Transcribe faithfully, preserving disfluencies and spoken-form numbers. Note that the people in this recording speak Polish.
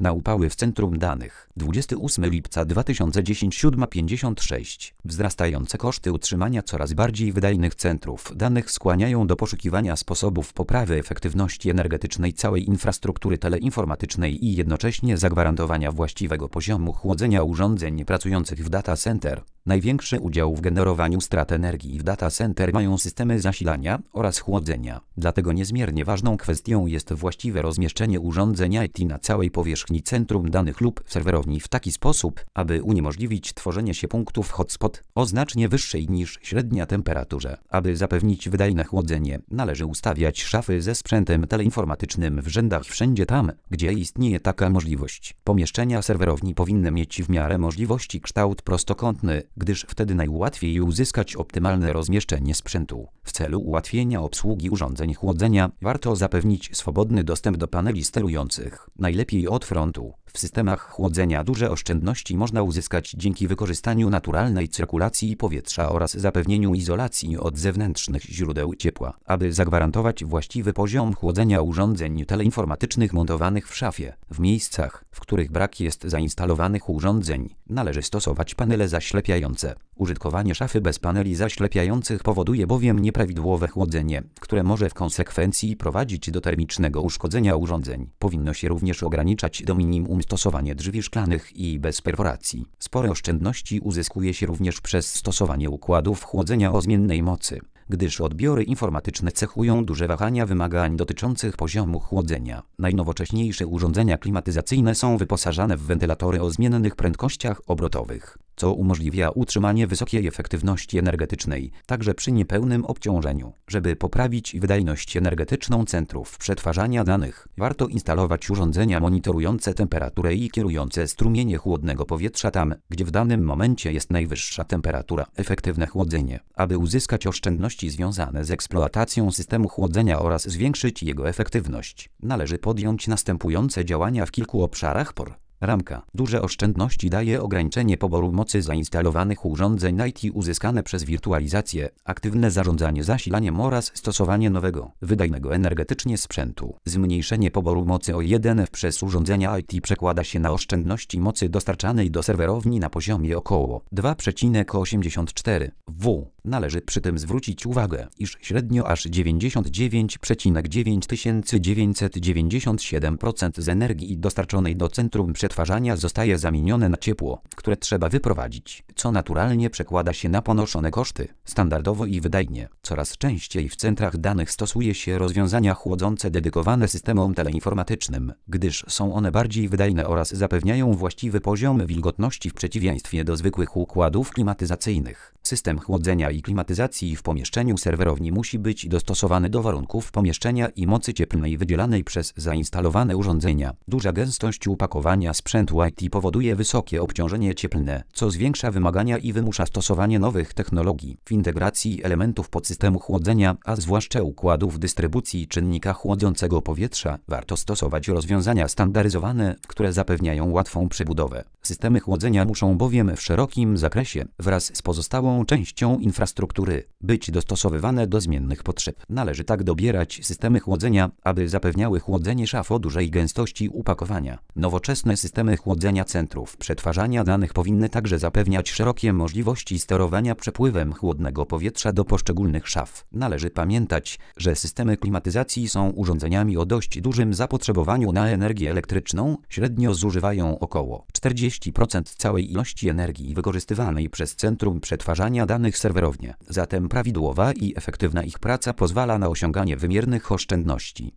Na upały w centrum danych. dwudziestego ósmego lipca dwa tysiące dziesiątego siódma pięćdziesiąt sześć. Wzrastające koszty utrzymania coraz bardziej wydajnych centrów danych skłaniają do poszukiwania sposobów poprawy efektywności energetycznej całej infrastruktury teleinformatycznej i jednocześnie zagwarantowania właściwego poziomu chłodzenia urządzeń pracujących w data center. Największy udział w generowaniu strat energii w data center mają systemy zasilania oraz chłodzenia. Dlatego niezmiernie ważną kwestią jest właściwe rozmieszczenie urządzeń I T na całej powierzchni centrum danych lub serwerowni w taki sposób, aby uniemożliwić tworzenie się punktów hotspot o znacznie wyższej niż średnia temperaturze. Aby zapewnić wydajne chłodzenie, należy ustawiać szafy ze sprzętem teleinformatycznym w rzędach wszędzie tam, gdzie istnieje taka możliwość. Pomieszczenia serwerowni powinny mieć w miarę możliwości kształt prostokątny, gdyż wtedy najłatwiej uzyskać optymalne rozmieszczenie sprzętu. W celu ułatwienia obsługi urządzeń chłodzenia warto zapewnić swobodny dostęp do paneli sterujących, najlepiej od frontu. W systemach chłodzenia duże oszczędności można uzyskać dzięki wykorzystaniu naturalnej cyrkulacji powietrza oraz zapewnieniu izolacji od zewnętrznych źródeł ciepła. Aby zagwarantować właściwy poziom chłodzenia urządzeń teleinformatycznych montowanych w szafie, w miejscach, w których brak jest zainstalowanych urządzeń, należy stosować panele zaślepiające. Użytkowanie szafy bez paneli zaślepiających powoduje bowiem nieprawidłowe chłodzenie, które może w konsekwencji prowadzić do termicznego uszkodzenia urządzeń. Powinno się również ograniczać do minimum stosowanie drzwi szklanych i bez perforacji. Spore oszczędności uzyskuje się również przez stosowanie układów chłodzenia o zmiennej mocy, gdyż odbiory informatyczne cechują duże wahania wymagań dotyczących poziomu chłodzenia. Najnowocześniejsze urządzenia klimatyzacyjne są wyposażane w wentylatory o zmiennych prędkościach obrotowych, co umożliwia utrzymanie wysokiej efektywności energetycznej, także przy niepełnym obciążeniu. Żeby poprawić wydajność energetyczną centrów przetwarzania danych, warto instalować urządzenia monitorujące temperaturę i kierujące strumienie chłodnego powietrza tam, gdzie w danym momencie jest najwyższa temperatura. Efektywne chłodzenie. Aby uzyskać oszczędności związane z eksploatacją systemu chłodzenia oraz zwiększyć jego efektywność, należy podjąć następujące działania w kilku obszarach. Por. Ramka. Duże oszczędności daje ograniczenie poboru mocy zainstalowanych urządzeń I T uzyskane przez wirtualizację, aktywne zarządzanie zasilaniem oraz stosowanie nowego, wydajnego energetycznie sprzętu. Zmniejszenie poboru mocy o jeden W przez urządzenia I T przekłada się na oszczędności mocy dostarczanej do serwerowni na poziomie około dwa przecinek osiemdziesiąt cztery W. Należy przy tym zwrócić uwagę, iż średnio aż dziewięćdziesiąt dziewięć przecinek dziewięć tysięcy dziewięćset dziewięćdziesiąt siedem procent z energii dostarczonej do centrum przetwarzania zostaje zamienione na ciepło, które trzeba wyprowadzić, co naturalnie przekłada się na ponoszone koszty. Standardowo i wydajnie. Coraz częściej w centrach danych stosuje się rozwiązania chłodzące dedykowane systemom teleinformatycznym, gdyż są one bardziej wydajne oraz zapewniają właściwy poziom wilgotności w przeciwieństwie do zwykłych układów klimatyzacyjnych. System chłodzenia i klimatyzacji w pomieszczeniu serwerowni musi być dostosowany do warunków pomieszczenia i mocy cieplnej wydzielanej przez zainstalowane urządzenia. Duża gęstość upakowania sprzętu I T powoduje wysokie obciążenie cieplne, co zwiększa wymagania i wymusza stosowanie nowych technologii. W integracji elementów podsystemu chłodzenia, a zwłaszcza układów dystrybucji czynnika chłodzącego powietrza, warto stosować rozwiązania standaryzowane, które zapewniają łatwą przebudowę. Systemy chłodzenia muszą bowiem w szerokim zakresie, wraz z pozostałą częścią infrastruktury, być dostosowywane do zmiennych potrzeb. Należy tak dobierać systemy chłodzenia, aby zapewniały chłodzenie szaf o dużej gęstości upakowania. Nowoczesne systemy chłodzenia centrów przetwarzania danych powinny także zapewniać szerokie możliwości sterowania przepływem chłodnego powietrza do poszczególnych szaf. Należy pamiętać, że systemy klimatyzacji są urządzeniami o dość dużym zapotrzebowaniu na energię elektryczną, średnio zużywają około czterdzieści procent całej ilości energii wykorzystywanej przez centrum przetwarzania danych serwerownie. Zatem prawidłowa i efektywna ich praca pozwala na osiąganie wymiernych oszczędności.